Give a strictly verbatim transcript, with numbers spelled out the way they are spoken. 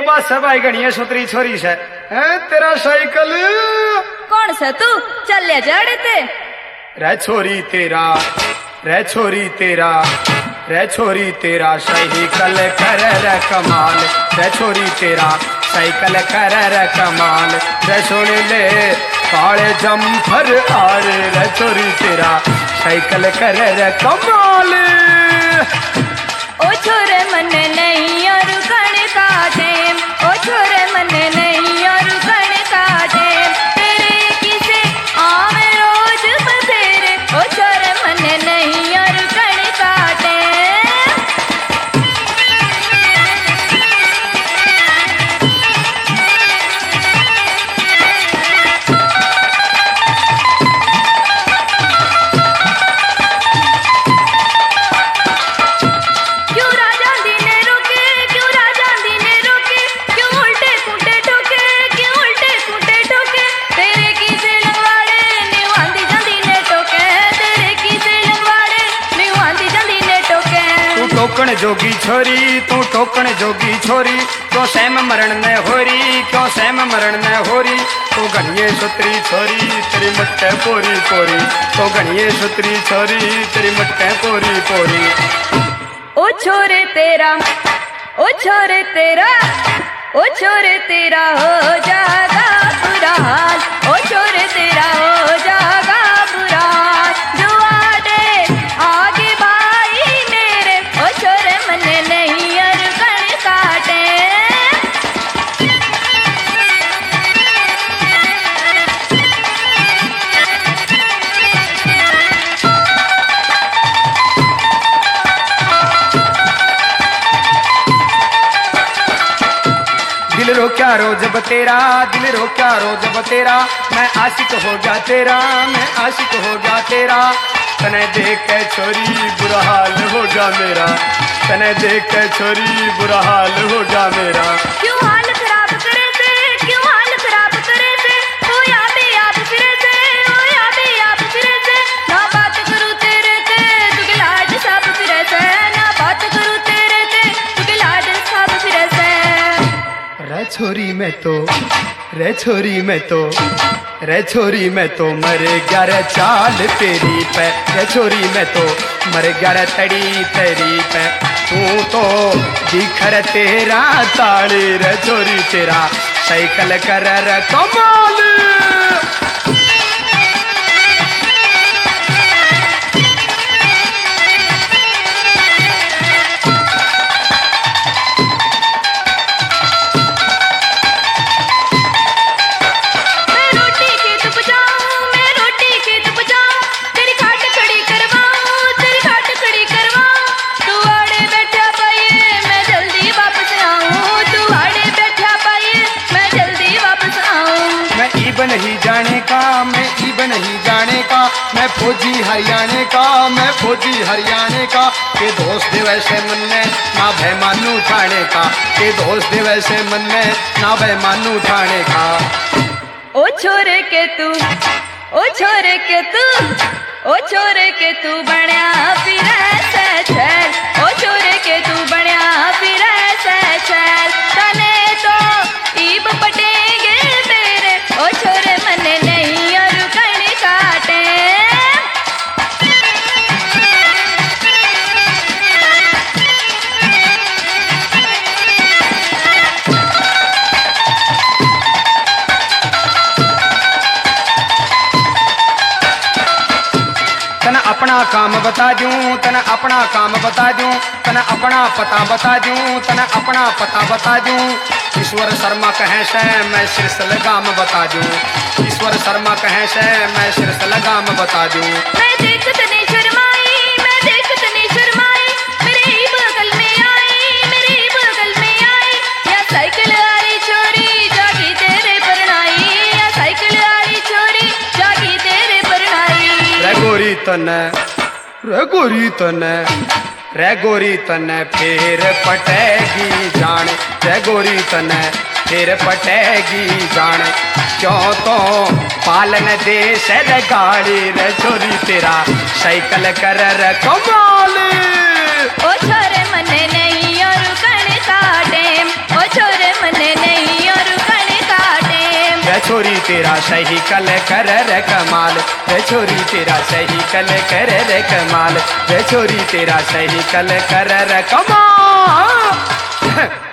बात से भाई गणिया सुतरी छोरी से है तेरा साइकिल कौन सा तू चल ले जाड़े ते रे छोरी तेरा रे छोरी तेरा रे छोरी तेरा साइकिल कर रे कमाल रे छोरी तेरा साइकिल कर रे कमाल रे सुन ले काले जम्फर आर रे छोरी तेरा साइकिल कर रे कमाल ओ छोरे मन नहीं और कण का टेम ओ छोरे मन नहीं और कण का टेम तेरे किसे आवे रोज बसेरे ओ छोरे मन नहीं और कण का टेम ठोकण जोगी छोरी तू ठोकण जोगी छोरी क्यों सहम मरण न होरी क्यों सहम मरण न होरी तो घनिये सुतरी छोरी तेरी मट्टे पोरी पोरी तो घनिये सुतरी छोरी तेरी मट्टे पोरी पोरी ओ छोरे तेरा ओ छोरे तेरा ओ छोरे तेरा हो जागा बुरा हाल ओ छोरे तेरा हो जागा बुरा हाल जो आडे आगे भाई मेरे ओ छोरे मन नहीं और कण काटे दिल रो क्या रो जब तेरा दिल रो क्या रो जब तेरा मैं आशिक हो गया तेरा मैं आशिक हो गया तेरा तने देख के छोरी बुरा हाल हो गया मेरा तने देख के छोरी बुरा हाल हो गया मेरा क्यों हाल खराब करे थे क्यों हाल खराब करे थे ओ या भी आप फिरे थे ओ या भी आप फिरे थे ना बात करूं तेरे थे दुगलाट सब फिरे थे ना बात करूं तेरे थे दुगलाट सब फिरे थे रे छोरी मैं तो रे छोरी मैं तो रे छोरी मैं तो मरे ग्यारह चाल तेरी पे रे छोरी मैं तो मरे ग्यारह तड़ी तेरी पे तू तो दिखर तेरा ताली रे छोरी तेरा साइकिल कर रे कमाल नहीं जाने का मैं ईब नहीं जाने का मैं फौजी हरियाणे का मैं फौजी हरियाणे का के दोस्त दे वैसे मन में ना भय मानू ठाणे का के दोस्त दे वैसे मन में ना भय मानू ठाणे का ओ छोरे के तू ओ छोरे के तू ओ छोरे के तू बण्या फिरे से छैल ओ छोरे के तू बण्या फिरे से छैल तने तो ईब पटेंगे तेरे ओ छोरे मन नहीं और कण काटे तना अपना काम बता दूं तना अपना काम बता दूं तना अपना पता बता दूं तना अपना पता बता दूं ईश्वर शर्मा कहे से मैं शीर्ष लगाम बता दूं ईश्वर शर्मा कहे से मैं शीर्ष लगाम बता दूं मैं देखत नहीं शर्माई मैं देखत नहीं शर्माई मेरे ही बगल में आई मेरे ही बगल में आई या साइकिल वाली छोरी जागी तेरे परनाई या साइकिल वाली छोरी जागी तेरे परनाई रे गोरी तने रे गोरी तने रे गोरी तने फिर पटेगी जान रे गोरी तने फिर पटेगी जान क्यों तो पालन देश रे गाड़ी रे छोरी तेरा साइकिल कर रे कमाल ओ छोरे मन नहीं और कण का टेम ओ छोरे मन छोरी तेरा सही कल कर रे कमाल, रे छोरी तेरा सही कल कर रे कमाल, रे छोरी तेरा सही कल कर रे कमाल।